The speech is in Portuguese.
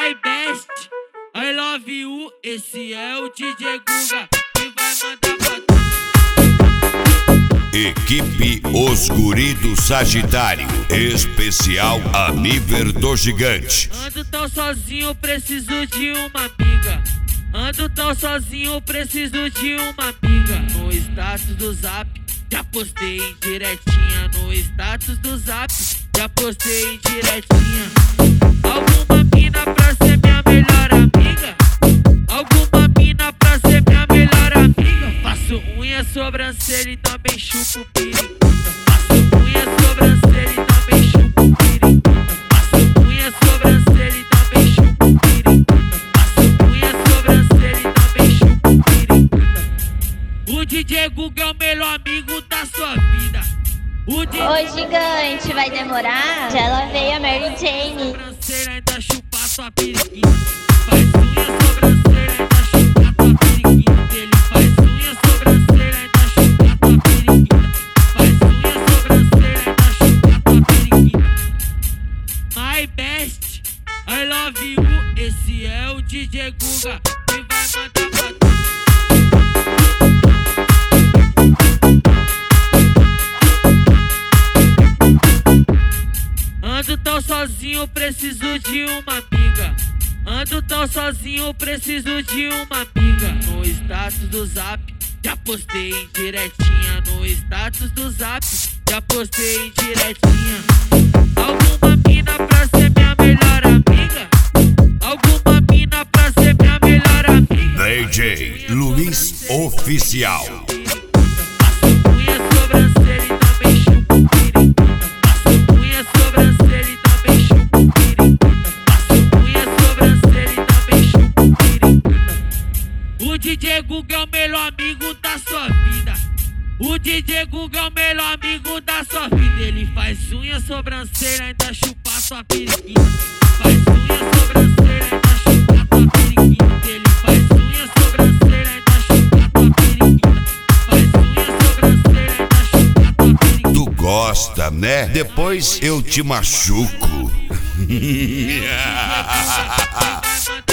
My best, I love you. Esse é o DJ Guga que vai mandar pra tu. Equipe Os Guri do Sagitário, especial Aniver do Gigante. Ando tão sozinho, preciso de uma amiga. Ando tão sozinho, preciso de uma amiga. No status do Zap, já postei em diretinha. No status do Zap, já postei em diretinha. Alguma mina pra ser minha melhor amiga? Alguma mina pra ser minha melhor amiga? Faço unha, sobrancelha e também chupo periquita. Faço unha, sobrancelha e também chupo periquita. Faço unha, sobrancelha e também chupo periquita. Faço unha, sobrancelha e também chupo periquita. O DJ Guga é o melhor amigo da sua vida. Oi, gigante, vai demorar? Já ela veio a Mary Jane. Sobrancelha ainda chupar sua periquita. Faz unha, sobrancelha ainda chupar tua periquita. Ele faz unha, sobrancelha ainda chupar tua periquita. Faz unha, sobrancelha ainda chupar tua periquita. My best, I love you. Esse é o DJ Guga que vai mandar pra tu. Ando tão sozinho, preciso de uma amiga. Ando tão sozinho, preciso de uma amiga. No status do Zap, já postei em diretinha. No status do Zap, já postei em diretinha. Alguma mina pra ser minha melhor amiga? Alguma mina pra ser minha melhor amiga? DJ Luiz Oficial. Faço unha, sobrancelha e também chupo periquita. Faço unha, sobrancelha e também chupo periquita. Faço unha, sobrancelha e também chupo periquita. O DJ Guga é o melhor amigo da sua vida. O DJ Guga é o melhor amigo da sua vida. Ele faz unha, sobrancelha ainda chupar sua periquita. Faz unha, sobrancelha ainda chupar tua periquita. Ele faz unha, sobrancelha ainda chupar tua periquita. Faz unha, sobrancelha ainda chupar tua periquita. Tu gosta, né? Depois eu te machuco.